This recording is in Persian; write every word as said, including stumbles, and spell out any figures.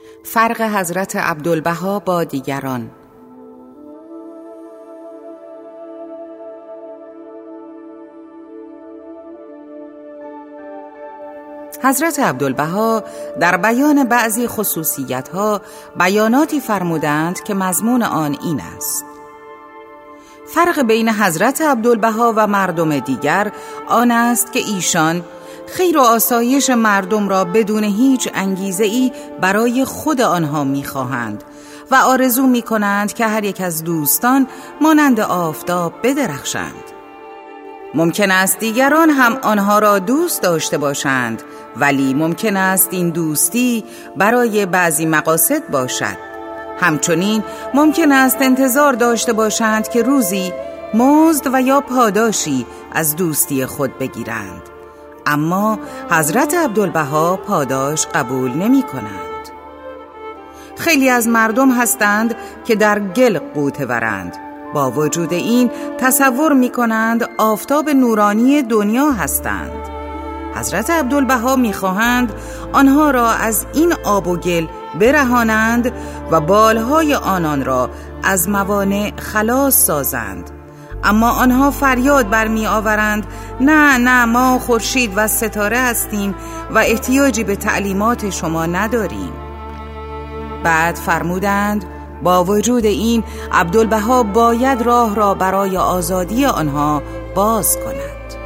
فرق حضرت عبدالبها با دیگران. حضرت عبدالبها در بیان بعضی خصوصیت‌ها بیاناتی فرمودند که مضمون آن این است: فرق بین حضرت عبدالبها و مردم دیگر آن است که ایشان خیر و آسایش مردم را بدون هیچ انگیزه‌ای برای خود آنها می‌خواهند و آرزو می‌کنند که هر یک از دوستان مانند آفتاب بدرخشند. ممکن است دیگران هم آنها را دوست داشته باشند، ولی ممکن است این دوستی برای بعضی مقاصد باشد. همچنین ممکن است انتظار داشته باشند که روزی مزد و یا پاداشی از دوستی خود بگیرند، اما حضرت عبدالبها پاداش قبول نمی کنند. خیلی از مردم هستند که در گل غوطه ورند، با وجود این تصور می کنند آفتاب نورانی دنیا هستند. حضرت عبدالبها می خواهند آنها را از این آب و گل برهانند و بالهای آنان را از موانع خلاص سازند، اما آنها فریاد برمی آورند: نه نه، ما خورشید و ستاره هستیم و احتیاجی به تعلیمات شما نداریم. بعد فرمودند با وجود این عبدالبها باید راه را برای آزادی آنها باز کند.